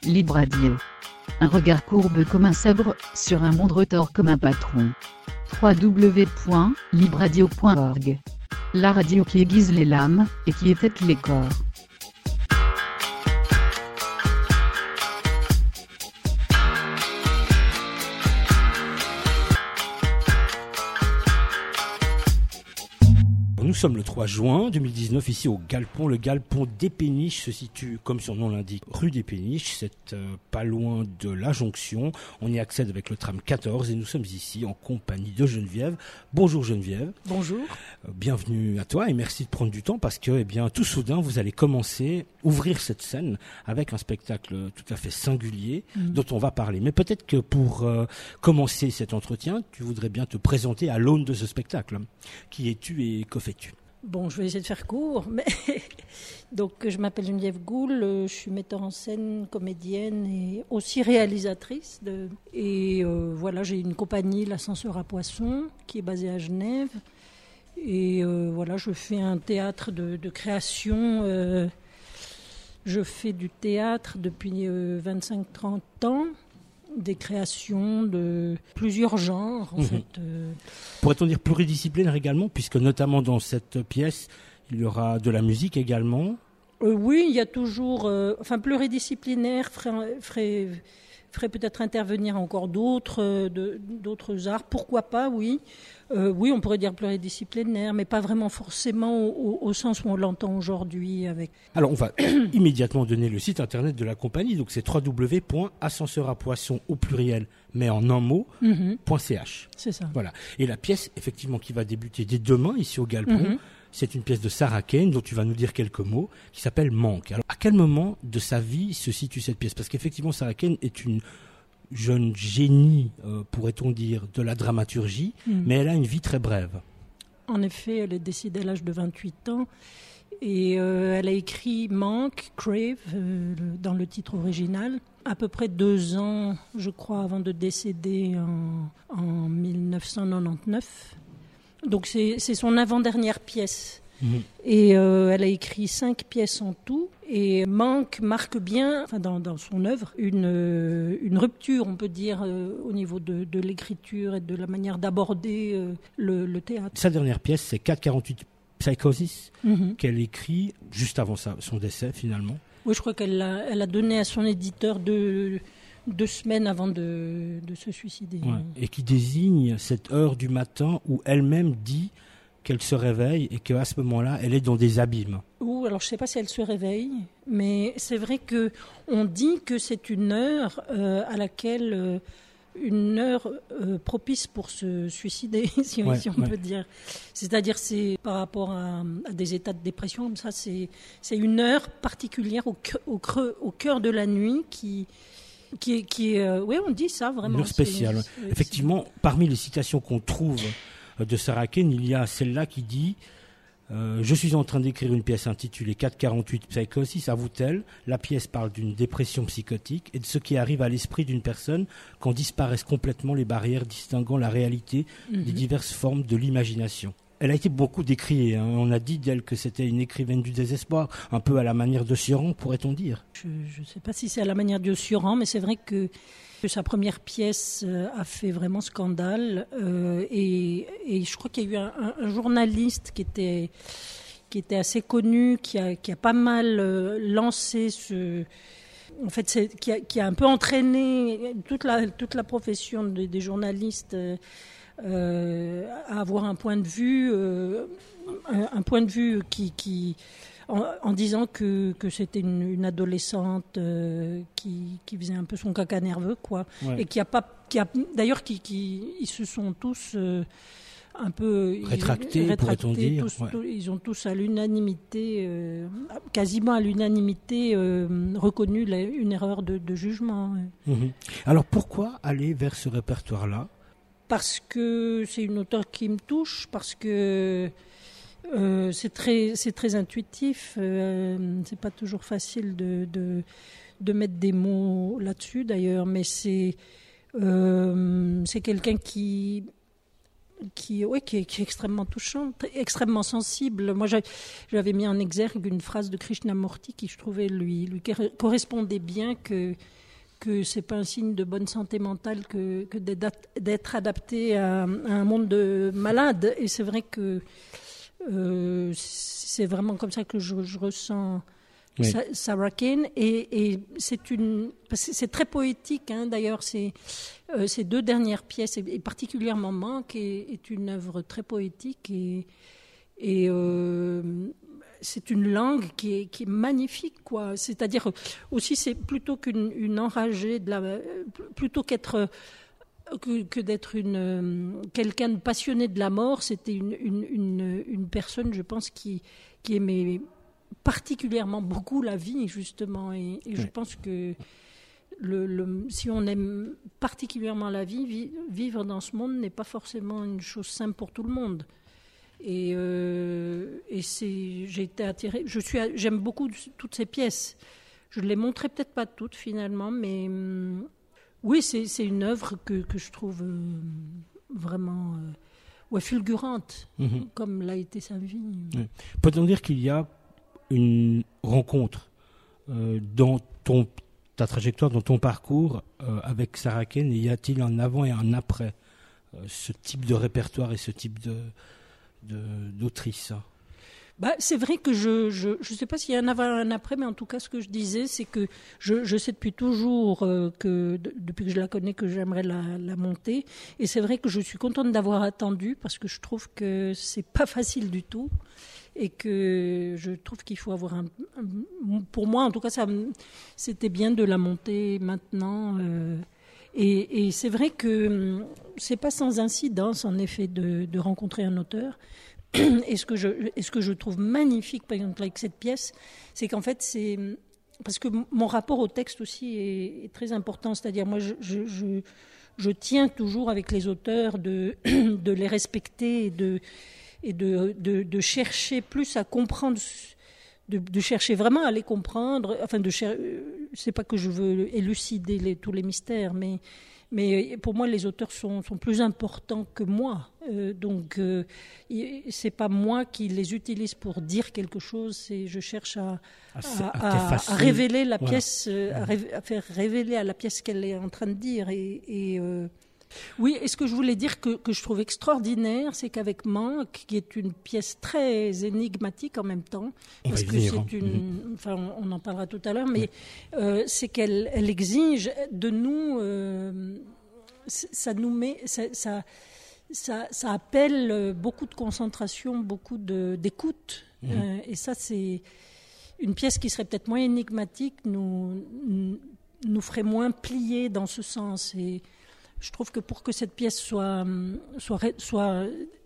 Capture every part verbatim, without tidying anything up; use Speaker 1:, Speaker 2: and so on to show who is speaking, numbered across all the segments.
Speaker 1: Libre Radio. Un regard courbe comme un sabre, sur un monde retors comme un patron. w w w point libre radio point org. La radio qui aiguise les lames, et qui étête les corps.
Speaker 2: Nous sommes le trois juin deux mille dix-neuf ici au Galpon. Le Galpon des Péniches se situe, comme son nom l'indique, rue des Péniches. C'est euh, pas loin de la jonction. On y accède avec le tram quatorze et nous sommes ici en compagnie de Geneviève. Bonjour Geneviève.
Speaker 3: Bonjour.
Speaker 2: Euh, bienvenue à toi et merci de prendre du temps parce que, eh bien, tout soudain, vous allez commencer, ouvrir cette scène avec un spectacle tout à fait singulier mmh. dont on va parler. Mais peut-être que pour euh, commencer cet entretien, tu voudrais bien te présenter à l'aune de ce spectacle. Qui es-tu et que fais-tu ?
Speaker 3: Bon, je vais essayer de faire court. Mais donc, je m'appelle Geneviève Goul, je suis metteur en scène, comédienne et aussi réalisatrice. De... Et euh, voilà, j'ai une compagnie, l'Ascenseur à Poissons, qui est basée à Genève. Et euh, voilà, je fais un théâtre de, de création. Euh, je fais du théâtre depuis euh, vingt-cinq trente ans. Des créations de plusieurs genres, en mmh. fait. Euh...
Speaker 2: Pourrait-on dire pluridisciplinaire également, puisque notamment dans cette pièce, il y aura de la musique également ?
Speaker 3: euh, Oui, il y a toujours... Euh, enfin, pluridisciplinaire ferait, ferait, ferait peut-être intervenir encore d'autres, euh, de, d'autres arts. Pourquoi pas, oui. Euh, oui, on pourrait dire pluridisciplinaire, mais pas vraiment forcément au, au, au sens où on l'entend aujourd'hui. Avec...
Speaker 2: Alors, on va immédiatement donner le site internet de la compagnie. Donc, c'est w w w point ascenseur à poissons au pluriel, mais en un mot, mm-hmm. .ch.
Speaker 3: C'est ça.
Speaker 2: Voilà. Et la pièce, effectivement, qui va débuter dès demain, ici au Galpon, mm-hmm. c'est une pièce de Sarah Kane, dont tu vas nous dire quelques mots, qui s'appelle Manque. Alors, à quel moment de sa vie se situe cette pièce ? Parce qu'effectivement, Sarah Kane est une jeune génie, euh, pourrait-on dire, de la dramaturgie, mmh. mais elle a une vie très brève.
Speaker 3: En effet, elle est décédée à l'âge de vingt-huit ans et euh, elle a écrit Manque, Crave, euh, le, dans le titre original, à peu près deux ans, je crois, avant de décéder en, en dix-neuf cent quatre-vingt-dix-neuf. Donc c'est, c'est son avant-dernière pièce. Mmh. Et euh, elle a écrit cinq pièces en tout. Et Manque marque bien, enfin dans, dans son œuvre, une, euh, une rupture, on peut dire, euh, au niveau de, de l'écriture et de la manière d'aborder euh, le, le théâtre.
Speaker 2: Sa dernière pièce, c'est quatre quarante-huit Psychosis, mm-hmm. qu'elle écrit juste avant sa, son décès, finalement.
Speaker 3: Oui, je crois qu'elle l'a, elle a donné à son éditeur deux, deux semaines avant de, de se suicider.
Speaker 2: Ouais. Et qui désigne cette heure du matin où elle-même dit qu'elle se réveille et qu'à ce moment-là, elle est dans des abîmes.
Speaker 3: Ou alors je ne sais pas si elle se réveille, mais c'est vrai qu'on dit que c'est une heure euh, à laquelle, euh, une heure euh, propice pour se suicider, si, ouais, si on ouais. peut dire. C'est-à-dire c'est par rapport à, à des états de dépression, comme ça, c'est, c'est une heure particulière au, au, creux, au cœur de la nuit qui... Qui est, qui est, euh, oui, on dit ça vraiment.
Speaker 2: Une heure spéciale. C'est, ouais. Effectivement, c'est... parmi les citations qu'on trouve de Sarah Kane, il y a celle-là qui dit euh, « Je suis en train d'écrire une pièce intitulée quatre quarante-huit Psychosis, avoue-t-elle. La pièce parle d'une dépression psychotique et de ce qui arrive à l'esprit d'une personne quand disparaissent complètement les barrières distinguant la réalité mm-hmm. des diverses formes de l'imagination. » Elle a été beaucoup décriée. Hein. On a dit d'elle que c'était une écrivaine du désespoir, un peu à la manière de Sioran, pourrait-on dire.
Speaker 3: Je ne sais pas si c'est à la manière de Sioran, mais c'est vrai que sa première pièce a fait vraiment scandale. Euh, et, et je crois qu'il y a eu un, un, un journaliste qui était, qui était assez connu, qui a, qui a pas mal euh, lancé ce... En fait, c'est, qui, a, qui a un peu entraîné toute la, toute la profession des, des journalistes euh, Euh, à avoir un point de vue, euh, un, un point de vue qui, qui en, en disant que, que c'était une, une adolescente euh, qui, qui faisait un peu son caca nerveux, quoi, ouais. et qui a pas, qui a, d'ailleurs, qui, qui, ils se sont tous euh, un peu
Speaker 2: rétractés,
Speaker 3: rétractés
Speaker 2: pourrait-on dire.
Speaker 3: Tous,
Speaker 2: ouais.
Speaker 3: tous, ils ont tous à l'unanimité, euh, quasiment à l'unanimité, euh, reconnu la, une erreur de, de jugement. Ouais.
Speaker 2: Mmh. Alors pourquoi aller vers ce répertoire-là ?
Speaker 3: Parce que c'est une auteure qui me touche, parce que euh, c'est très, c'est très intuitif. Euh, c'est pas toujours facile de, de, de mettre des mots là-dessus, d'ailleurs, mais c'est, euh, c'est quelqu'un qui... qui, ouais, qui, est, qui est extrêmement touchante, extrêmement sensible. Moi, j'avais, j'avais mis en exergue une phrase de Krishnamurti qui, je trouvais, lui, lui correspondait bien, que que c'est pas un signe de bonne santé mentale que, que d'être, d'être adapté à, à un monde de malades. Et c'est vrai que euh, c'est vraiment comme ça que je, je ressens oui. Sarah Kane. Et, et c'est une, c'est très poétique, hein, d'ailleurs. C'est, euh, ces deux dernières pièces, et particulièrement Manque, est, est une œuvre très poétique et, et euh, c'est une langue qui est, qui est magnifique, quoi. C'est-à-dire aussi, c'est plutôt qu'une une enragée, de la, plutôt qu'être que, que d'être une quelqu'un de passionné de la mort, c'était une, une, une, une personne, je pense, qui, qui aimait particulièrement beaucoup la vie, justement. Et, et je oui. pense que le, le, si on aime particulièrement la vie, vi, vivre dans ce monde n'est pas forcément une chose simple pour tout le monde. Et, euh, et c'est, j'ai été attirée. Je suis, j'aime beaucoup toutes ces pièces. Je ne les montrais peut-être pas toutes finalement, mais hum, oui, c'est, c'est une œuvre que, que je trouve euh, vraiment euh, ouais, fulgurante, mm-hmm. comme l'a été sa vie.
Speaker 2: Oui. Peut-on dire qu'il y a une rencontre euh, dans ton, ta trajectoire, dans ton parcours euh, avec Sarah Kane, et y a-t-il un avant et un après euh, ce type de répertoire et ce type de De, d'autrice?
Speaker 3: Bah, c'est vrai que je je je sais pas s'il y a un avant et un après, mais en tout cas ce que je disais, c'est que je je sais depuis toujours euh, que de, depuis que je la connais que j'aimerais la la monter, et c'est vrai que je suis contente d'avoir attendu parce que je trouve que c'est pas facile du tout et que je trouve qu'il faut avoir un, un pour moi en tout cas ça c'était bien de la monter maintenant. Euh, Et, et c'est vrai que c'est pas sans incidence, en effet, de, de rencontrer un auteur. Et ce que je, et ce que je trouve magnifique, par exemple, avec cette pièce, c'est qu'en fait, c'est parce que mon rapport au texte aussi est, est très important. C'est-à-dire, moi, je, je, je, je tiens toujours avec les auteurs de, de les respecter et de, et de, de, de chercher plus à comprendre. De, de chercher vraiment à les comprendre, enfin de cher... c'est pas que je veux élucider les, tous les mystères, mais, mais pour moi les auteurs sont, sont plus importants que moi, euh, donc euh, c'est pas moi qui les utilise pour dire quelque chose, c'est je cherche à, à, à, à, à révéler la voilà. pièce, euh, à, ré, à faire révéler à la pièce qu'elle est en train de dire et, et euh, oui, et ce que je voulais dire que, que je trouve extraordinaire, c'est qu'avec Manque, qui est une pièce très énigmatique en même temps,
Speaker 2: on
Speaker 3: parce que
Speaker 2: dire,
Speaker 3: c'est une, mmh. enfin, on en parlera tout à l'heure, mais mmh. euh, c'est qu'elle elle exige de nous, euh, ça nous met, ça, ça, ça, ça appelle beaucoup de concentration, beaucoup de, d'écoute, mmh. euh, et ça c'est une pièce qui serait peut-être moins énigmatique, nous, nous ferait moins plier dans ce sens. Et je trouve que pour que cette pièce soit, soit, soit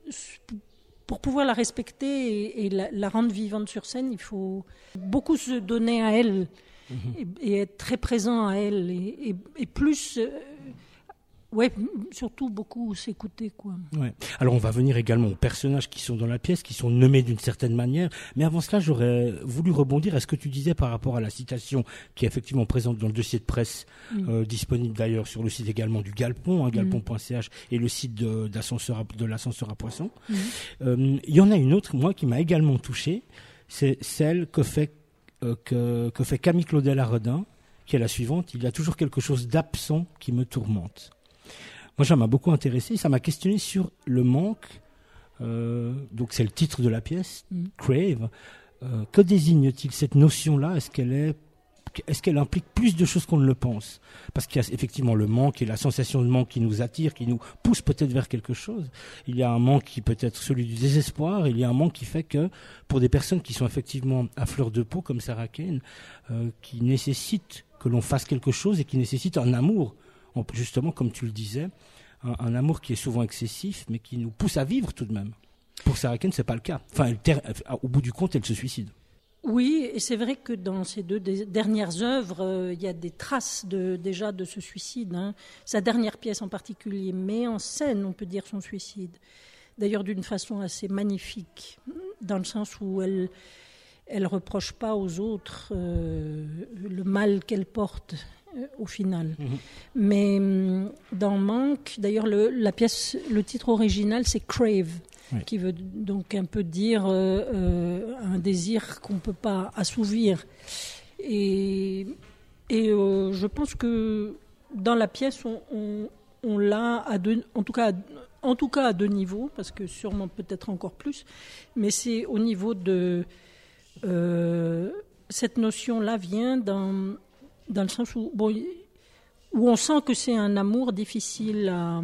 Speaker 3: pour pouvoir la respecter et, et la, la rendre vivante sur scène, il faut beaucoup se donner à elle mmh. et, et être très présent à elle et, et, et plus, euh, ouais, surtout beaucoup s'écouter, quoi.
Speaker 2: Ouais. Alors on va venir également aux personnages qui sont dans la pièce, qui sont nommés d'une certaine manière. Mais avant cela, j'aurais voulu rebondir à ce que tu disais par rapport à la citation qui est effectivement présente dans le dossier de presse, mmh. euh, disponible d'ailleurs sur le site également du Galpon, hein, galpon point c h, et le site de, d'ascenseur à, de l'ascenseur à poissons. Mmh. Euh, il y en a une autre, moi, qui m'a également touché. C'est celle que fait, euh, que, que fait Camille Claudel à Redin, qui est la suivante. Il y a toujours quelque chose d'absent qui me tourmente. Moi, ça m'a beaucoup intéressé. Ça m'a questionné sur le manque. Euh, donc, c'est le titre de la pièce, mmh. Crave. Euh, que désigne-t-il cette notion-là ? Est-ce qu'elle est, est-ce qu'elle implique plus de choses qu'on ne le pense ? Parce qu'il y a effectivement le manque et la sensation de manque qui nous attire, qui nous pousse peut-être vers quelque chose. Il y a un manque qui peut être celui du désespoir. Il y a un manque qui fait que, pour des personnes qui sont effectivement à fleur de peau, comme Sarah Kane, euh, qui nécessitent que l'on fasse quelque chose et qui nécessitent un amour. Justement, comme tu le disais, un, un amour qui est souvent excessif, mais qui nous pousse à vivre tout de même. Pour Sarah Kane, c'est pas le cas. Enfin, elle ter... au bout du compte, elle se suicide.
Speaker 3: Oui, et c'est vrai que dans ces deux dernières œuvres, euh, il y a des traces de, déjà de ce suicide. Hein. Sa dernière pièce en particulier met en scène, on peut dire, son suicide. D'ailleurs, d'une façon assez magnifique, dans le sens où elle elle reproche pas aux autres euh, le mal qu'elle porte au final.
Speaker 2: Mmh.
Speaker 3: Mais dans Manque, d'ailleurs, le, la pièce, le titre original, c'est Crave, oui. qui veut donc un peu dire euh, euh, un désir qu'on ne peut pas assouvir. Et, et euh, je pense que dans la pièce, on, on, on l'a à deux, en tout cas, en tout cas à deux niveaux, parce que sûrement peut-être encore plus, mais c'est au niveau de euh, cette notion-là vient dans dans le sens où bon, où on sent que c'est un amour difficile à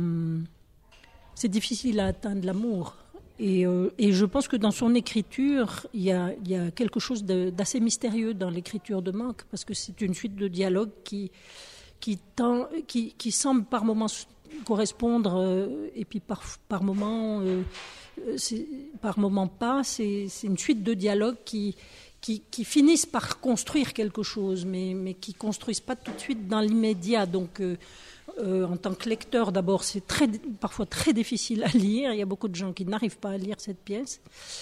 Speaker 3: c'est difficile à atteindre l'amour. Et, euh, et je pense que dans son écriture, il y a, il y a quelque chose de, d'assez mystérieux dans l'écriture de Manque, parce que c'est une suite de dialogues qui, qui, tend, qui, qui semble par moments correspondre, euh, et puis par, par moments, euh, c'est, par moments pas. C'est, c'est une suite de dialogues qui, qui, qui finissent par construire quelque chose, mais, mais qui ne construisent pas tout de suite dans l'immédiat. Donc, euh, Euh, en tant que lecteur, d'abord, c'est très, parfois très difficile à lire. Il y a beaucoup de gens qui n'arrivent pas à lire cette pièce.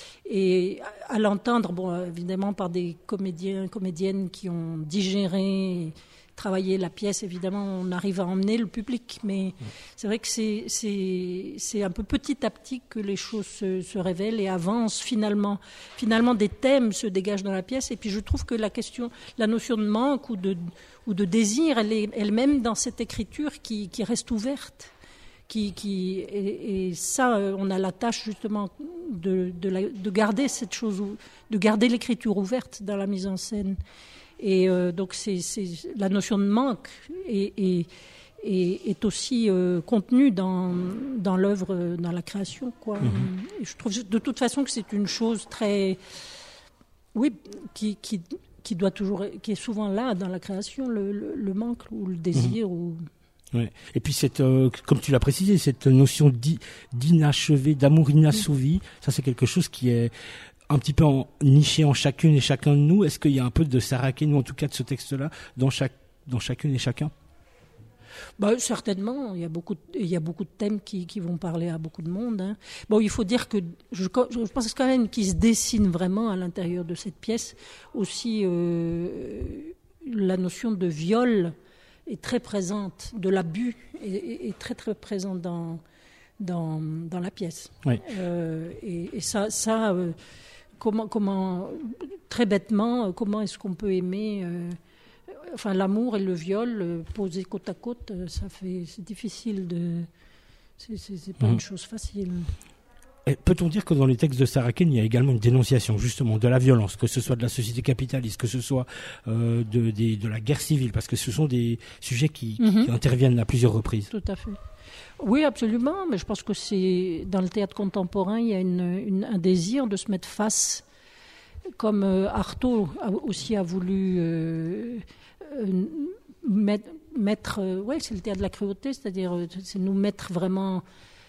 Speaker 3: Et à, à l'entendre, bon, évidemment, par des comédiens, comédiennes qui ont digéré, travaillé la pièce, évidemment, on arrive à emmener le public. Mais c'est vrai que c'est, c'est, c'est un peu petit à petit que les choses se, se révèlent et avancent finalement. Finalement, des thèmes se dégagent dans la pièce. Et puis, je trouve que la question, la notion de manque ou de ou de désir, elle est elle-même dans cette écriture qui, qui reste ouverte. Qui, qui, et, et ça, on a la tâche justement de, de, la, de garder cette chose, de garder l'écriture ouverte dans la mise en scène. Et euh, donc, c'est, c'est, la notion de manque est, est, est, est aussi euh, contenue dans, dans l'œuvre, dans la création, quoi. Mm-hmm. Et je trouve de toute façon que c'est une chose très... Oui, qui... qui qui doit toujours, qui est souvent là dans la création, le, le, le manque ou le désir. Mmh. Ou...
Speaker 2: Ouais. Et puis, cette, euh, comme tu l'as précisé, cette notion d'i, d'inachevé, d'amour inassouvi, mmh. ça c'est quelque chose qui est un petit peu en, niché en chacune et chacun de nous. Est-ce qu'il y a un peu de Saraken, ou en tout cas de ce texte-là, dans, chaque, dans chacune et chacun ?
Speaker 3: Bah, certainement, il y a beaucoup de, il y a beaucoup de thèmes qui, qui vont parler à beaucoup de monde. Hein. Bon, il faut dire que je, je pense quand même qu'il se dessine vraiment à l'intérieur de cette pièce aussi euh, la notion de viol est très présente, de l'abus est, est très très présente dans dans, dans la pièce.
Speaker 2: Oui.
Speaker 3: Euh, et, et ça, ça euh, comment comment très bêtement, comment est-ce qu'on peut aimer euh, Enfin, l'amour et le viol euh, posés côte à côte, euh, ça fait, c'est difficile de, c'est, c'est, c'est pas mmh. une chose facile.
Speaker 2: Et peut-on dire que dans les textes de Saraken, il y a également une dénonciation justement de la violence, que ce soit de la société capitaliste, que ce soit euh, de, de, de la guerre civile, parce que ce sont des sujets qui, mmh. qui interviennent à plusieurs reprises.
Speaker 3: Tout à fait. Oui, absolument. Mais je pense que c'est dans le théâtre contemporain, il y a une, une, un désir de se mettre face, comme euh, Artaud a, aussi a voulu. Euh, Euh, mettre, mettre euh, ouais, c'est le théâtre de la cruauté, c'est-à-dire euh, c'est nous mettre vraiment,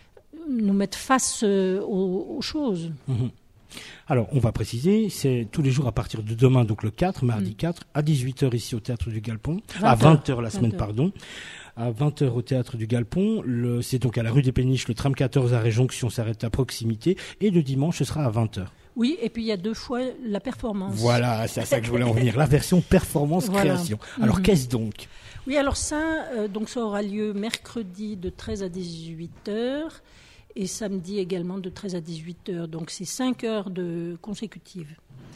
Speaker 3: nous mettre face euh, aux, aux choses.
Speaker 2: Mmh. Alors, on va préciser, c'est tous les jours à partir de demain, donc le quatre, mardi mmh. quatre, à dix-huit heures ici au Théâtre du Galpon, à vingt heures la semaine, vingt heures. Pardon, à vingt heures au Théâtre du Galpon, le, c'est donc à la rue des Péniches, le tram quatorze arrêt Jonction s'arrête à proximité, et le dimanche, ce sera à vingt heures.
Speaker 3: Oui, et puis il y a deux fois la performance.
Speaker 2: Voilà, c'est à ça que je voulais en venir, la version performance-création. Voilà. Alors, mmh. qu'est-ce donc ?
Speaker 3: Oui, alors ça, euh, donc ça aura lieu mercredi de treize à dix-huit heures et samedi également de treize à dix-huit heures. Donc, c'est cinq heures de consécutives.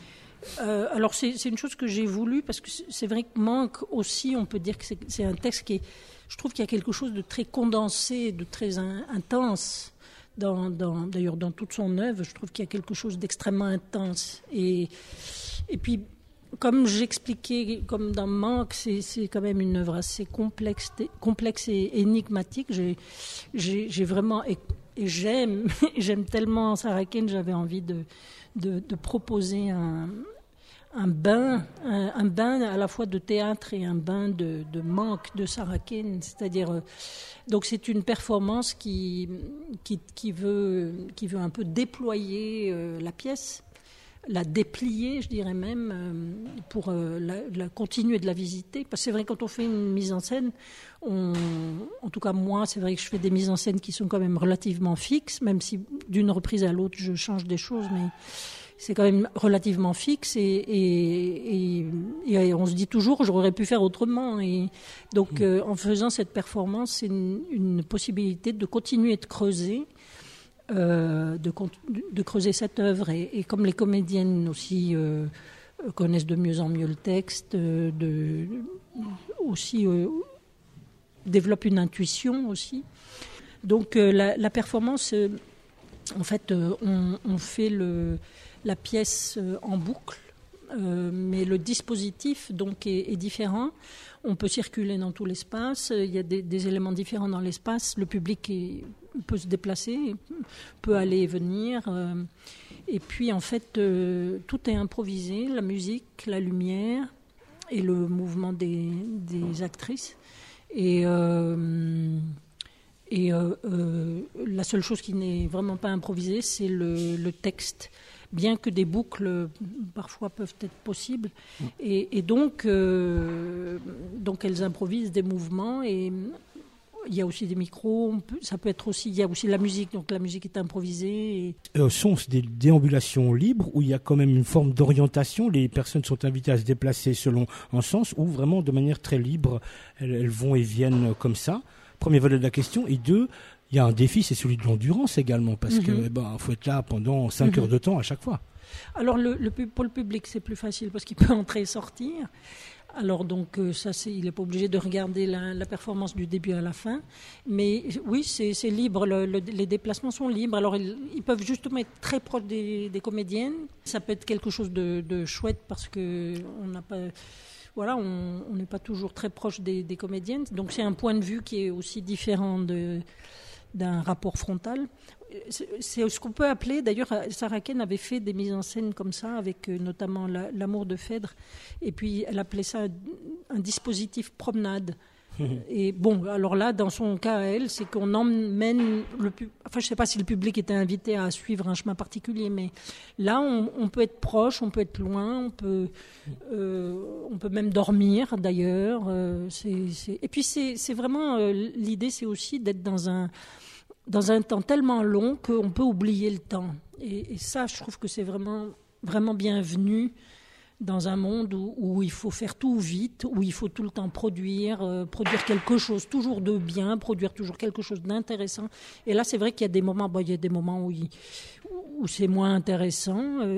Speaker 3: Euh, alors, c'est, c'est une chose que j'ai voulu parce que c'est vrai que Manque aussi, on peut dire que c'est, c'est un texte qui est... Je trouve qu'il y a quelque chose de très condensé, de très in, intense. Dans, dans, d'ailleurs, dans toute son œuvre, je trouve qu'il y a quelque chose d'extrêmement intense. Et, et puis, comme j'expliquais, comme dans Manque, c'est, c'est quand même une œuvre assez complexe, complexe et énigmatique. J'ai, j'ai, j'ai vraiment... Et, et j'aime, j'aime tellement Saraken, j'avais envie de, de, de proposer un... un bain, un, un bain à la fois de théâtre et un bain de, de Manque de Saraken, c'est-à-dire euh, donc c'est une performance qui qui, qui veut qui veut un peu déployer euh, la pièce, la déplier, je dirais même, euh, pour euh, la, la continuer de la visiter. Parce que c'est vrai, quand on fait une mise en scène, on, en tout cas moi, c'est vrai que je fais des mises en scène qui sont quand même relativement fixes, même si d'une reprise à l'autre je change des choses, mais c'est quand même relativement fixe et, et, et, et on se dit toujours, j'aurais pu faire autrement. Et donc, euh, en faisant cette performance, c'est une, une possibilité de continuer de creuser, euh, de, de creuser cette œuvre. Et, et comme les comédiennes aussi euh, connaissent de mieux en mieux le texte, euh, de, aussi euh, développent une intuition aussi. Donc, euh, la, la performance, euh, en fait, euh, on, on fait le, la pièce euh, en boucle. Euh, mais le dispositif donc est, est différent. On peut circuler dans tout l'espace. Il y a des, des éléments différents dans l'espace. Le public est, peut se déplacer, peut aller et venir. Euh, et puis en fait, euh, tout est improvisé. La musique, la lumière et le mouvement des, des actrices. Et, euh, et euh, euh, la seule chose qui n'est vraiment pas improvisée, c'est le, le texte. Bien que des boucles parfois peuvent être possibles. Et, et donc, euh, donc, elles improvisent des mouvements et il y a aussi des micros. On peut, ça peut être aussi, il y a aussi la musique, donc la musique est improvisée. Et...
Speaker 2: Euh, sont-ce des déambulations libres où il y a quand même une forme d'orientation? Les personnes sont invitées à se déplacer selon un sens ou vraiment de manière très libre, elles, elles vont et viennent comme ça? Premier volet de la question. Et deux, il y a un défi, c'est celui de l'endurance également, parce mm-hmm. que eh ben, faut être là pendant cinq mm-hmm. heures de temps à chaque fois.
Speaker 3: Alors le, le, pour le public, c'est plus facile parce qu'il peut entrer et sortir. Alors donc euh, ça, c'est, il n'est pas obligé de regarder la, la performance du début à la fin. Mais oui, c'est, c'est libre, le, le, les déplacements sont libres. Alors ils, ils peuvent justement être très proches des, des comédiennes. Ça peut être quelque chose de, de chouette parce que on n'a pas... Voilà, on n'est pas toujours très proche des, des comédiennes. Donc c'est un point de vue qui est aussi différent de... d'un rapport frontal. C'est ce qu'on peut appeler, d'ailleurs, Sarah Kane avait fait des mises en scène comme ça, avec notamment la, L'amour de Phèdre, et puis elle appelait ça un, un dispositif promenade. Et bon, alors là, dans son cas à elle, c'est qu'on emmène le public. Enfin, je ne sais pas si le public était invité à suivre un chemin particulier, mais là, on, on peut être proche, on peut être loin, on peut, euh, on peut même dormir, d'ailleurs. Euh, c'est, c'est... Et puis, c'est, c'est vraiment euh, l'idée, c'est aussi d'être dans un dans un temps tellement long qu'on peut oublier le temps. Et, et ça, je trouve que c'est vraiment vraiment bienvenu. Dans un monde où, où il faut faire tout vite, où il faut tout le temps produire, euh, produire quelque chose toujours de bien, produire toujours quelque chose d'intéressant. Et là, c'est vrai qu'il y a des moments, bon, il y a des moments où, il, où c'est moins intéressant. Euh,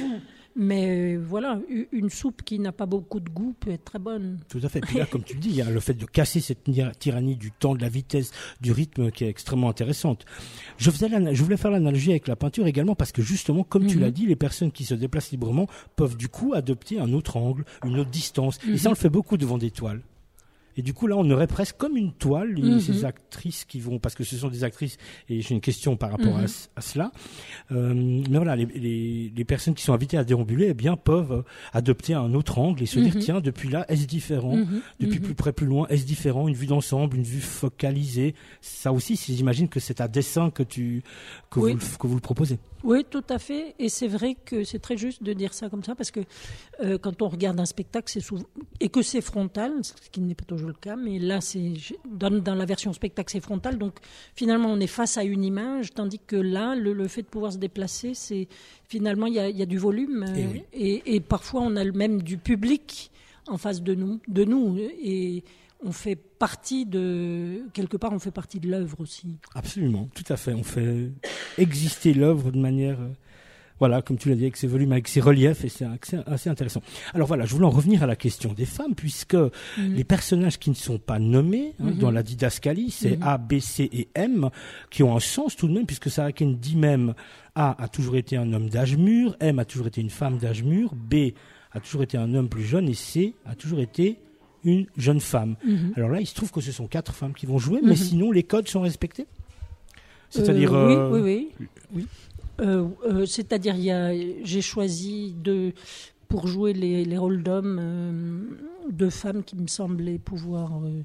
Speaker 3: mais euh, voilà, une soupe qui n'a pas beaucoup de goût peut être très bonne.
Speaker 2: Tout à fait. Puis là, comme tu le dis, il y a le fait de casser cette tyrannie du temps, de la vitesse, du rythme qui est extrêmement intéressante. Je, faisais je voulais faire l'analogie avec la peinture également parce que justement, comme mm-hmm. tu l'as dit, les personnes qui se déplacent librement peuvent du coup adopter un autre angle, une autre distance. Mm-hmm. Et ça, on le fait beaucoup devant des toiles. Et du coup, là, on aurait presque comme une toile, mm-hmm. ces actrices qui vont, parce que ce sont des actrices, et j'ai une question par rapport mm-hmm. à, à cela. Euh, mais voilà, les, les, les personnes qui sont invitées à déambuler, eh bien, peuvent adopter un autre angle et se mm-hmm. dire, tiens, depuis là, est-ce différent? Mm-hmm. Depuis mm-hmm. plus près, plus loin, est-ce différent? Une vue d'ensemble, une vue focalisée. Ça aussi, j'imagine que c'est à dessein que tu, que oui. vous, que vous le proposez.
Speaker 3: Oui, tout à fait. Et c'est vrai que c'est très juste de dire ça comme ça parce que euh, quand on regarde un spectacle, c'est souvent et que c'est frontal, ce qui n'est pas toujours le cas, mais là, c'est dans, dans la version spectacle, c'est frontal. Donc finalement, on est face à une image, tandis que là, le, le fait de pouvoir se déplacer, c'est finalement il y a, il y a du volume
Speaker 2: et, oui.
Speaker 3: et, et parfois on a même du public en face de nous, de nous et on fait partie de quelque part, on fait partie de l'œuvre aussi.
Speaker 2: Absolument, tout à fait. On fait exister l'œuvre de manière, euh, voilà, comme tu l'as dit, avec ses volumes, avec ses reliefs, et c'est assez, assez intéressant. Alors voilà, je voulais en revenir à la question des femmes, puisque mmh. les personnages qui ne sont pas nommés hein, mmh. dans la didascalie, c'est mmh. A, B, C et M, qui ont un sens tout de même, puisque Sarah Kane dit même A a toujours été un homme d'âge mûr, M a toujours été une femme d'âge mûr, B a toujours été un homme plus jeune, et C a toujours été une jeune femme. Mm-hmm. Alors là, il se trouve que ce sont quatre femmes qui vont jouer, mm-hmm. mais sinon, les codes sont respectés? C'est-à-dire...
Speaker 3: Euh,
Speaker 2: euh...
Speaker 3: Oui, oui, oui. oui. Euh, euh, c'est-à-dire, il y a, j'ai choisi de, pour jouer les, les rôles d'hommes, euh, deux femmes qui me semblaient pouvoir euh,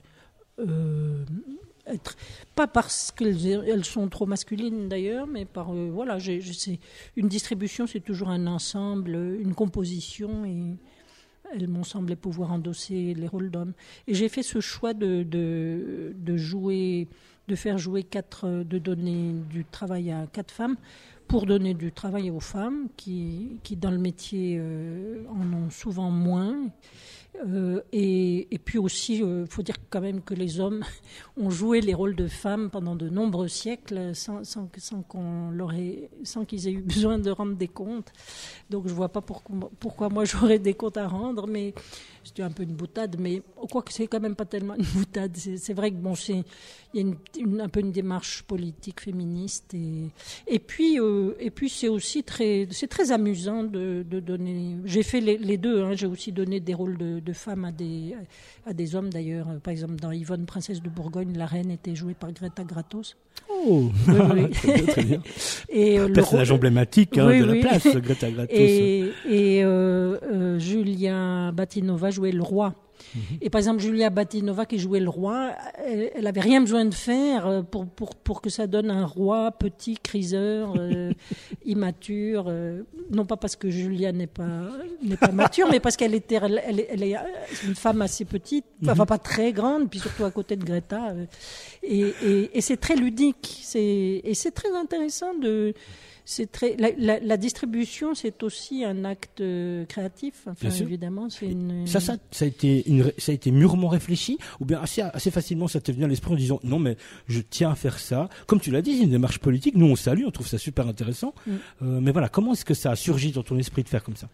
Speaker 3: euh, être... Pas parce qu'elles elles sont trop masculines, d'ailleurs, mais par... Euh, voilà, j'ai, j'ai, une distribution, c'est toujours un ensemble, une composition, et... Elles m'ont semblé pouvoir endosser les rôles d'hommes. Et j'ai fait ce choix de, de, de jouer, de faire jouer quatre, de donner du travail à quatre femmes pour donner du travail aux femmes qui, qui dans le métier, euh, en ont souvent moins. Euh, et, et puis aussi, il euh, faut dire quand même que les hommes ont joué les rôles de femmes pendant de nombreux siècles sans, sans, sans, qu'on leur ait, sans qu'ils aient eu besoin de rendre des comptes. Donc je ne vois pas pourquoi, pourquoi moi j'aurais des comptes à rendre, mais c'est un peu une boutade, mais quoi que c'est quand même pas tellement une boutade. C'est, c'est vrai que bon, c'est, il y a une, une, un peu une démarche politique féministe, et, et puis euh, et puis c'est aussi très, c'est très amusant de, de donner. J'ai fait les, les deux. Hein, j'ai aussi donné des rôles de, de femmes à des à des hommes d'ailleurs. Par exemple, dans Yvonne, princesse de Bourgogne, la reine était jouée par Greta Gratos.
Speaker 2: Oh, oui, oui. Très bien, très bien.
Speaker 3: Et euh,
Speaker 2: personnage
Speaker 3: le...
Speaker 2: emblématique hein,
Speaker 3: oui,
Speaker 2: de
Speaker 3: oui.
Speaker 2: la place, Greta Gratos.
Speaker 3: Et, et euh, euh, Julia Batinova jouait le roi. Mmh. Et par exemple, Julia Batinova qui jouait le roi, elle, elle avait rien besoin de faire pour, pour, pour que ça donne un roi petit, criseur, euh, immature. Euh, non pas parce que Julia n'est pas, n'est pas mature, mais parce qu'elle était, elle, elle, elle est une femme assez petite, mmh. enfin pas très grande, puis surtout à côté de Greta. Euh, et, et, et c'est très ludique. C'est, et c'est très intéressant de... C'est très, la, la, la distribution, c'est aussi un acte créatif. Enfin, évidemment, c'est une...
Speaker 2: Ça, ça, ça a été une, ça a été mûrement réfléchi, ou bien assez, assez facilement, ça t'est venu à l'esprit en disant non, mais je tiens à faire ça. Comme tu l'as dit, c'est une démarche politique. Nous, on salue, on trouve ça super intéressant. Mm. Euh, mais voilà, comment est-ce que ça a surgi dans ton esprit de faire comme ça?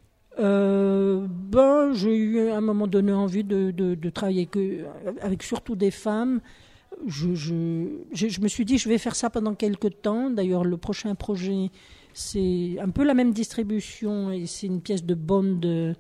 Speaker 3: Euh, ben, j'ai eu à un moment donné envie de, de, de travailler que, avec surtout des femmes. Je, je, je, je me suis dit, je vais faire ça pendant quelques temps. D'ailleurs, le prochain projet, c'est un peu la même distribution et c'est une pièce de Bond euh,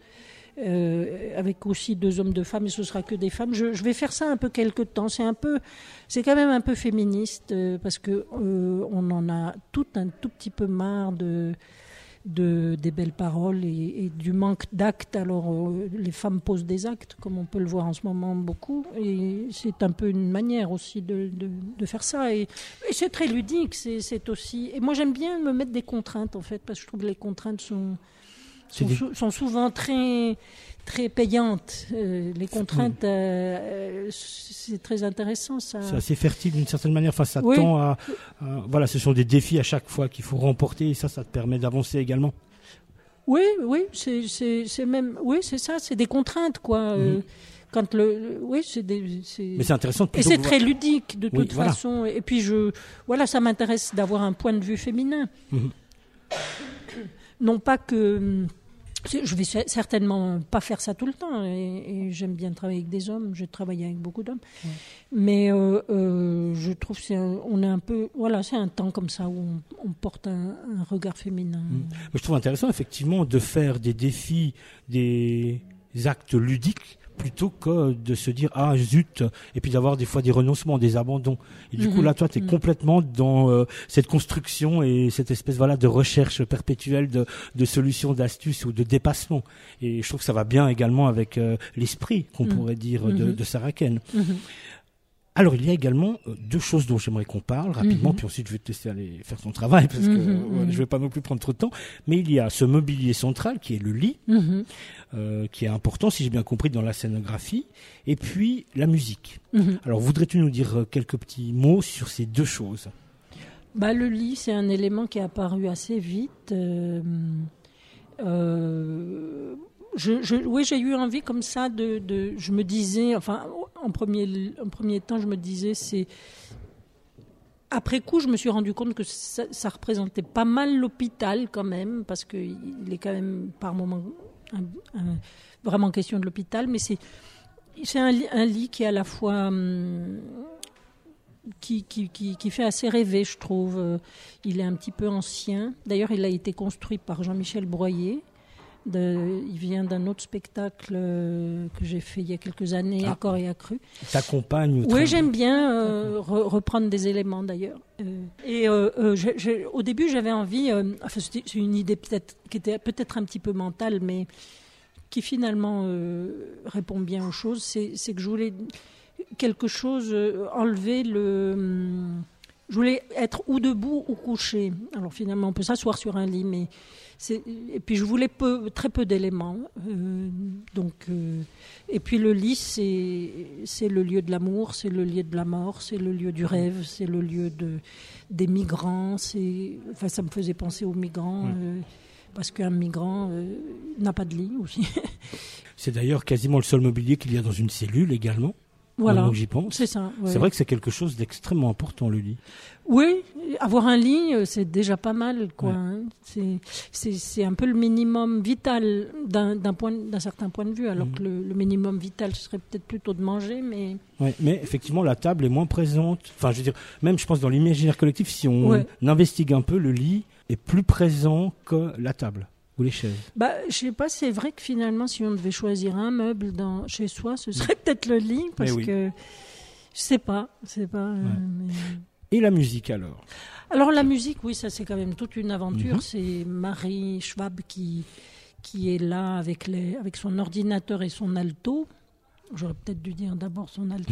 Speaker 3: avec aussi deux hommes, deux femmes, et ce sera que des femmes. Je, je vais faire ça un peu quelques temps. C'est un peu, c'est quand même un peu féministe euh, parce que euh, on en a tout un tout petit peu marre de. De, des belles paroles et, et du manque d'actes. Alors euh, les femmes posent des actes, comme on peut le voir en ce moment beaucoup, et c'est un peu une manière aussi de, de, de faire ça, et, et c'est très ludique. C'est, c'est aussi, et moi j'aime bien me mettre des contraintes en fait, parce que je trouve que les contraintes sont, sont, des... sou, sont souvent très, très payantes. Euh, les contraintes, oui. euh, c'est très intéressant ça.
Speaker 2: C'est assez fertile d'une certaine manière. Enfin, ça
Speaker 3: oui.
Speaker 2: tend à, à, voilà, ce sont des défis à chaque fois qu'il faut remporter, et ça, ça te permet d'avancer également.
Speaker 3: Oui, oui, c'est, c'est, c'est même, oui, c'est ça, c'est des contraintes quoi. Mm-hmm. Euh, quand le, le, oui, c'est des, c'est.
Speaker 2: Mais c'est intéressant. De
Speaker 3: et c'est très ludique de toute
Speaker 2: oui, voilà.
Speaker 3: façon. Et puis je, voilà, ça m'intéresse d'avoir un point de vue féminin. Mm-hmm. Non pas que. Je vais certainement pas faire ça tout le temps, et, et j'aime bien travailler avec des hommes. J'ai travaillé avec beaucoup d'hommes, ouais. mais euh, euh, je trouve que c'est un, on est un peu, voilà, c'est un temps comme ça où on, on porte un, un regard féminin.
Speaker 2: Mmh. Mais je trouve intéressant effectivement de faire des défis, des actes ludiques, plutôt que de se dire ah zut, et puis d'avoir des fois des renoncements, des abandons. Et du mmh. coup là, toi, tu es mmh. complètement dans euh, cette construction et cette espèce voilà de recherche perpétuelle de, de solutions, d'astuces ou de dépassement. Et je trouve que ça va bien également avec euh, l'esprit qu'on mmh. pourrait dire mmh. de, de Sarah Ken. Mmh. Alors, il y a également euh, deux choses dont j'aimerais qu'on parle rapidement, mmh. puis ensuite je vais te laisser aller faire ton travail, parce que mmh. euh, je ne vais pas non plus prendre trop de temps. Mais il y a ce mobilier central qui est le lit, mmh. euh, qui est important, si j'ai bien compris, dans la scénographie, et puis la musique. Mmh. Alors, voudrais-tu nous dire quelques petits mots sur ces deux choses ?
Speaker 3: Bah, le lit, c'est un élément qui est apparu assez vite. Euh, euh, Je, je, oui, j'ai eu envie comme ça de, de je me disais, enfin, en premier, en premier temps, je me disais, c'est, après coup, je me suis rendu compte que ça, ça représentait pas mal l'hôpital quand même, parce que il est quand même par moment un, un, vraiment question de l'hôpital, mais c'est, c'est un, un lit qui est à la fois, hum, qui, qui, qui, qui fait assez rêver, je trouve. Il est un petit peu ancien. D'ailleurs, il a été construit par Jean-Michel Broyer. De, il vient d'un autre spectacle euh, que j'ai fait il y a quelques années, ah. à corps et à cru.
Speaker 2: T'accompagnes ?
Speaker 3: Oui, j'aime bien euh, re- reprendre des éléments d'ailleurs. Euh, et euh, euh, j'ai, j'ai, au début, j'avais envie, euh, enfin, c'était, c'est une idée peut-être, qui était peut-être un petit peu mentale, mais qui finalement euh, répond bien aux choses. C'est, c'est que je voulais quelque chose, euh, enlever le... Hum, je voulais être ou debout ou couché. Alors finalement, on peut s'asseoir sur un lit, mais c'est... et puis je voulais peu, très peu d'éléments. Euh, donc, euh... et puis le lit, c'est c'est le lieu de l'amour, c'est le lieu de la mort, c'est le lieu du rêve, c'est le lieu de des migrants. C'est, enfin, ça me faisait penser aux migrants. Mmh. Euh... Parce qu'un migrant euh, n'a pas de lit aussi.
Speaker 2: C'est d'ailleurs quasiment le seul mobilier qu'il y a dans une cellule également.
Speaker 3: Voilà,
Speaker 2: donc j'y pense.
Speaker 3: C'est ça. Ouais.
Speaker 2: C'est vrai que c'est quelque chose d'extrêmement important, le lit.
Speaker 3: Oui, avoir un lit, c'est déjà pas mal, quoi. Ouais. C'est, c'est, c'est un peu le minimum vital d'un, d'un, point, d'un certain point de vue, alors mmh. que le, le minimum vital, ce serait peut-être plutôt de manger, mais...
Speaker 2: Ouais, mais effectivement, la table est moins présente. Enfin, je veux dire, même je pense dans l'imaginaire collectif, si on
Speaker 3: ouais.
Speaker 2: investigue un peu, le lit est plus présent que la table ou les chaises.
Speaker 3: Bah, je sais pas, c'est vrai que finalement, si on devait choisir un meuble dans, chez soi, ce serait mmh. peut-être le lit, parce oui. que je sais pas, je sais pas. Ouais. Euh, mais...
Speaker 2: Et la musique alors ?
Speaker 3: Alors la musique, oui, ça c'est quand même toute une aventure. Mmh. C'est Marie Schwab qui qui est là avec les avec son ordinateur et son alto. J'aurais peut-être dû dire d'abord son alto,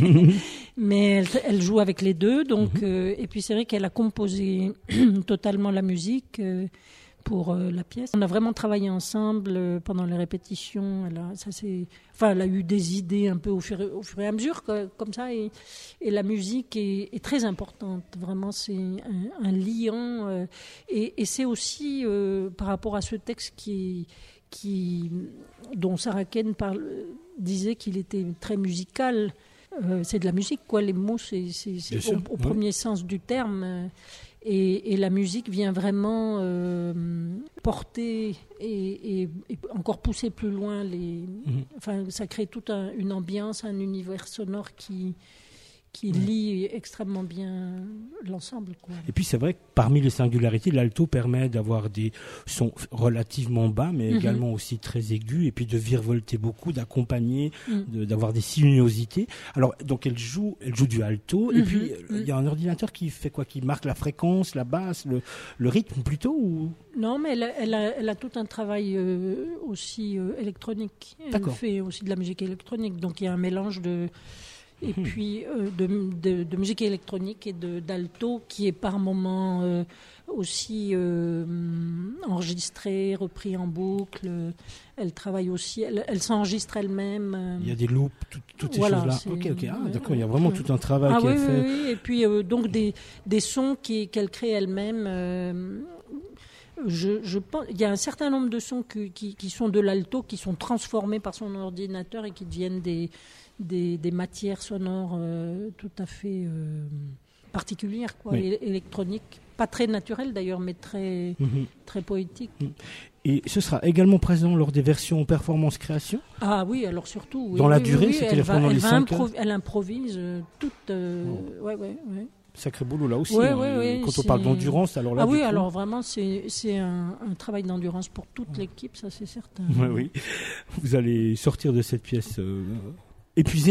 Speaker 3: mais elle, elle joue avec les deux. Donc, mmh. euh, et puis c'est vrai qu'elle a composé totalement la musique euh, pour euh, la pièce. On a vraiment travaillé ensemble euh, pendant les répétitions. Elle a, ça c'est, enfin, elle a eu des idées un peu au fur, au fur et à mesure, quoi, comme ça. Et, et la musique est, est très importante. Vraiment, c'est un, un liant. Euh, et, et c'est aussi euh, par rapport à ce texte qui, qui, dont Sarah Ken parle. Disait qu'il était très musical. Euh, c'est de la musique, quoi. Les mots, c'est, c'est, c'est au, au premier oui. sens du terme. Et, et la musique vient vraiment euh, porter et, et, et encore pousser plus loin les. Mm-hmm. Enfin, ça crée toute un, une ambiance, un univers sonore qui qui mmh. lie extrêmement bien l'ensemble, quoi.
Speaker 2: Et puis c'est vrai que parmi les singularités, l'alto permet d'avoir des sons relativement bas, mais mmh. également aussi très aigus, et puis de virevolter beaucoup, d'accompagner, mmh. de, d'avoir des sinuosités. Alors donc elle joue, elle joue du alto, mmh. et puis il mmh. y a un ordinateur qui fait quoi, qui marque la fréquence, la basse, le, le rythme plutôt ou...
Speaker 3: Non, mais elle a, elle a, elle a tout un travail euh, aussi euh, électronique. Elle D'accord. fait aussi de la musique électronique, donc il y a un mélange de et mmh. puis euh, de, de, de musique électronique et de, d'alto qui est par moments euh, aussi euh, enregistré, repris en boucle. Elle travaille aussi, elle, elle s'enregistre elle-même. Euh.
Speaker 2: Il y a des loops, tout, toutes ces
Speaker 3: voilà,
Speaker 2: choses-là.
Speaker 3: C'est...
Speaker 2: Ok, ok. Ah,
Speaker 3: ouais,
Speaker 2: d'accord, il y a vraiment
Speaker 3: ouais.
Speaker 2: tout un travail
Speaker 3: ah,
Speaker 2: qui
Speaker 3: oui,
Speaker 2: est
Speaker 3: oui,
Speaker 2: fait.
Speaker 3: Oui, et puis euh, donc des, des sons qui, qu'elle crée elle-même. Euh, Je, je pense, il y a un certain nombre de sons qui, qui, qui sont de l'alto, qui sont transformés par son ordinateur et qui deviennent des, des, des matières sonores euh, tout à fait euh, particulières, quoi, oui. é- électroniques. Pas très naturelles d'ailleurs, mais très, mm-hmm. très poétiques.
Speaker 2: Et ce sera également présent lors des versions performance création ?
Speaker 3: Ah oui, alors surtout. Oui,
Speaker 2: dans la
Speaker 3: oui,
Speaker 2: durée,
Speaker 3: oui,
Speaker 2: c'était
Speaker 3: elle
Speaker 2: pendant
Speaker 3: va,
Speaker 2: les
Speaker 3: elle
Speaker 2: cinq
Speaker 3: impro-
Speaker 2: heures
Speaker 3: Elle improvise euh, toute. Euh, oh. Ouais, ouais, ouais.
Speaker 2: Sacré boulot là aussi.
Speaker 3: Ouais,
Speaker 2: hein.
Speaker 3: ouais, ouais,
Speaker 2: Quand
Speaker 3: c'est...
Speaker 2: on parle d'endurance, alors là.
Speaker 3: Ah oui,
Speaker 2: coup...
Speaker 3: alors vraiment, c'est, c'est un, un travail d'endurance pour toute ouais. l'équipe, ça c'est certain.
Speaker 2: Ouais, oui. Vous allez sortir de cette pièce euh, épuisé ?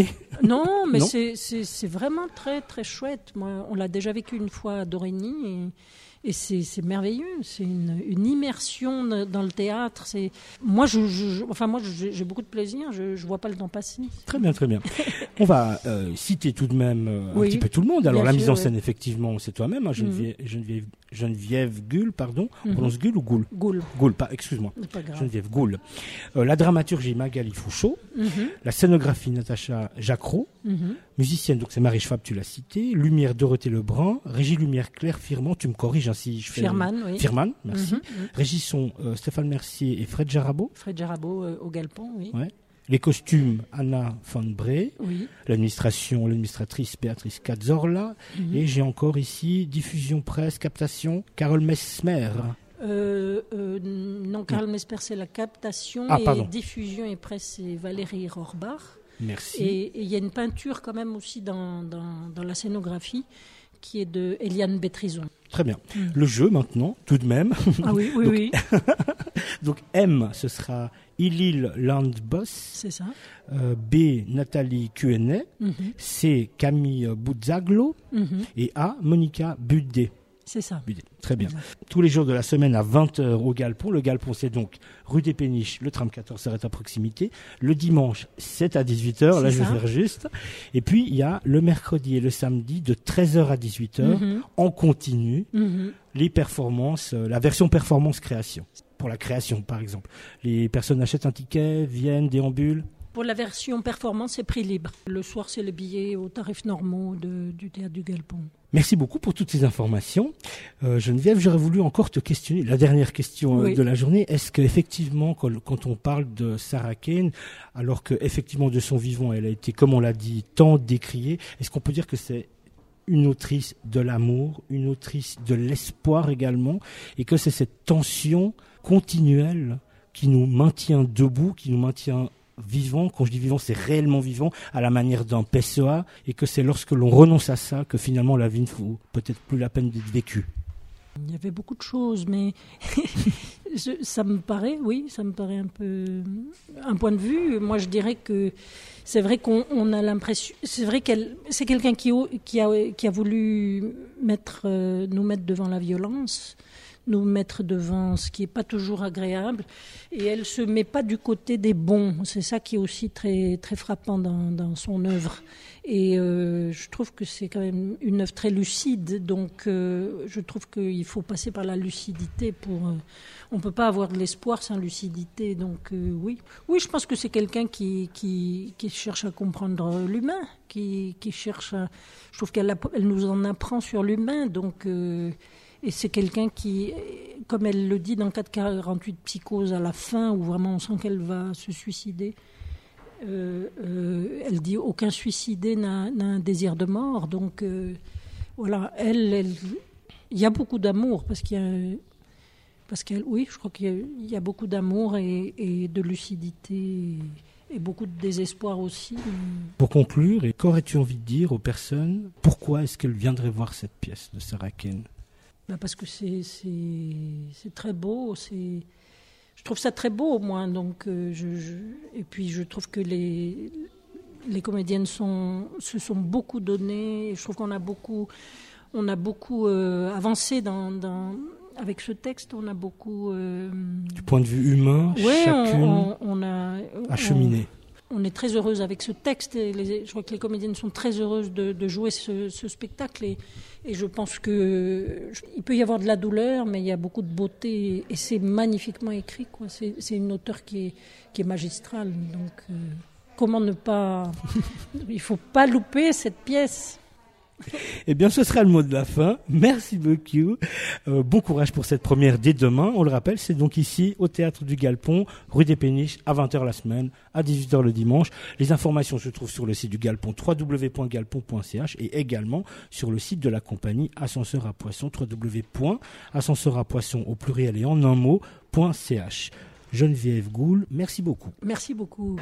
Speaker 3: Non, mais
Speaker 2: non
Speaker 3: c'est, c'est, c'est vraiment très, très chouette. Moi, on l'a déjà vécu une fois à Dorigny et. Et c'est, c'est merveilleux, c'est une, une immersion dans le théâtre. C'est... Moi, je, je, enfin, moi, j'ai, j'ai beaucoup de plaisir, je ne vois pas le temps passer.
Speaker 2: Très bien, très bien. On va euh, citer tout de même euh,
Speaker 3: oui,
Speaker 2: un petit peu tout le monde. Alors, la
Speaker 3: sûr,
Speaker 2: mise en
Speaker 3: oui.
Speaker 2: scène, effectivement, c'est toi-même, hein, Geneviève, mmh. Geneviève, Geneviève Gull, pardon. On mmh. prononce Gull ou Goul
Speaker 3: Goul.
Speaker 2: Goul, pas, excuse-moi.
Speaker 3: Pas grave.
Speaker 2: Geneviève Goul. Euh, la dramaturgie, Magali Fouchot. Mmh. La scénographie, Natacha Jacquereau. Mmh. Musicienne, donc c'est Marie Schwab, tu l'as cité. Lumière, Dorothée Lebrun. Régie Lumière, Claire Firman. Tu me corriges, hein, si je fais...
Speaker 3: Firman, oui.
Speaker 2: Firman, merci.
Speaker 3: Mmh, mmh.
Speaker 2: Régie son, euh, Stéphane Mercier et Fred Jarabo.
Speaker 3: Fred Jarabo euh, au galpon, oui.
Speaker 2: Ouais. Les costumes, Anna von Bré.
Speaker 3: Oui.
Speaker 2: L'administration, l'administratrice Béatrice Cazorla. Mmh. Et j'ai encore ici diffusion presse, captation, Carole Mesmer.
Speaker 3: Euh, euh, non, Carole Mesmer, c'est la captation.
Speaker 2: Ah,
Speaker 3: et
Speaker 2: pardon.
Speaker 3: Diffusion et presse, c'est Valérie Rohrbach.
Speaker 2: Merci.
Speaker 3: Et il y a une peinture quand même aussi dans, dans, dans la scénographie qui est de Eliane Bétrison.
Speaker 2: Très bien. Mm. Le jeu maintenant, tout de même.
Speaker 3: Ah oui, oui,
Speaker 2: donc,
Speaker 3: oui.
Speaker 2: donc M, ce sera Ilil Landboss.
Speaker 3: C'est ça.
Speaker 2: Euh, B, Nathalie Cuenet. Mm-hmm. C, Camille Buzzaglo. Mm-hmm. Et A, Monica Budé.
Speaker 3: C'est ça.
Speaker 2: Très bien.
Speaker 3: Exact.
Speaker 2: Tous les jours de la semaine à vingt heures au Galpon. Le Galpon, c'est donc rue des Péniches, le tram quatorze s'arrête à proximité. Le dimanche, c'est à dix-huit heures. Là,
Speaker 3: C'est
Speaker 2: je
Speaker 3: ça.
Speaker 2: vais faire juste. Et puis, il y a le mercredi et le samedi de treize heures à dix-huit heures
Speaker 3: Mhm.
Speaker 2: en continu.
Speaker 3: Mhm.
Speaker 2: Les performances, euh, la version performance création. Pour la création, par exemple. Les personnes achètent un ticket, viennent, déambulent.
Speaker 3: Pour la version performance, c'est prix libre. Le soir, c'est les billets aux tarifs normaux de, du théâtre du Galpon.
Speaker 2: Merci beaucoup pour toutes ces informations. Euh, Geneviève, j'aurais voulu encore te questionner. La dernière question euh,
Speaker 3: Oui.
Speaker 2: de la journée, est-ce qu'effectivement, quand, quand on parle de Sarah Kane, alors qu'effectivement de son vivant, elle a été, comme on l'a dit, tant décriée, est-ce qu'on peut dire que c'est une autrice de l'amour, une autrice de l'espoir également, et que c'est cette tension continuelle qui nous maintient debout, qui nous maintient vivant, quand je dis vivant, c'est réellement vivant, à la manière d'un Pessoa, et que c'est lorsque l'on renonce à ça que finalement la vie ne vaut peut-être plus la peine d'être vécue.
Speaker 3: Il y avait beaucoup de choses, mais je, ça me paraît, oui, ça me paraît un peu un point de vue. Moi, je dirais que c'est vrai qu'on on a l'impression, c'est vrai qu'elle, c'est quelqu'un qui, qui, a, qui a voulu mettre, euh, nous mettre devant la violence, nous mettre devant ce qui n'est pas toujours agréable, et elle se met pas du côté des bons. C'est ça qui est aussi très très frappant dans, dans son œuvre. Et euh, je trouve que c'est quand même une œuvre très lucide, donc euh, je trouve qu'il faut passer par la lucidité pour. Euh, on peut pas avoir de l'espoir sans lucidité, donc euh, oui, oui, je pense que c'est quelqu'un qui qui qui cherche à comprendre l'humain, qui qui cherche. À, je trouve qu'elle elle nous en apprend sur l'humain, donc. Euh, Et c'est quelqu'un qui, comme elle le dit dans quatre quarante-huit Psychose à la fin, où vraiment on sent qu'elle va se suicider, euh, euh, elle dit « aucun suicidé n'a, n'a un désir de mort ». Donc euh, voilà, elle, elle, il y a beaucoup d'amour, parce qu'il y a, parce qu'elle, oui, je crois qu'il y a, il y a beaucoup d'amour et, et de lucidité et, et beaucoup de désespoir aussi.
Speaker 2: Pour conclure, et qu'aurais-tu envie de dire aux personnes, pourquoi est-ce qu'elles viendraient voir cette pièce de Sarah Kane ?
Speaker 3: Ben parce que c'est, c'est, c'est très beau, c'est, je trouve ça très beau au moins, donc euh, je, je, et puis je trouve que les, les comédiennes sont, se sont beaucoup données, je trouve qu'on a beaucoup, on a beaucoup euh, avancé dans, dans, avec ce texte, on a beaucoup... Euh,
Speaker 2: du point de vue humain,
Speaker 3: ouais,
Speaker 2: chacune
Speaker 3: on, on, on a
Speaker 2: acheminé.
Speaker 3: On, on est très heureuse avec ce texte, et les, je crois que les comédiennes sont très heureuses de, de jouer ce, ce spectacle, et Et je pense qu'il peut y avoir de la douleur, mais il y a beaucoup de beauté. Et c'est magnifiquement écrit, quoi. C'est, c'est une auteure qui est, qui est magistrale. Donc, euh, comment ne pas... Il ne faut pas louper cette pièce.
Speaker 2: Eh bien, ce sera le mot de la fin. Merci beaucoup. Euh, bon courage pour cette première dès demain. On le rappelle, c'est donc ici, au Théâtre du Galpon, rue des Péniches, à vingt heures la semaine, à dix-huit heures le dimanche. Les informations se trouvent sur le site du Galpon, w w w point galpon point c h, et également sur le site de la compagnie Ascenseur à Poisson, w w w point ascenseur à poisson au pluriel et en un mot, .ch. Geneviève Goul, merci beaucoup.
Speaker 3: Merci beaucoup.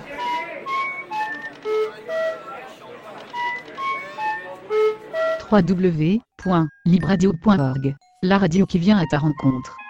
Speaker 1: w w w point libradio point org, la radio qui vient à ta rencontre.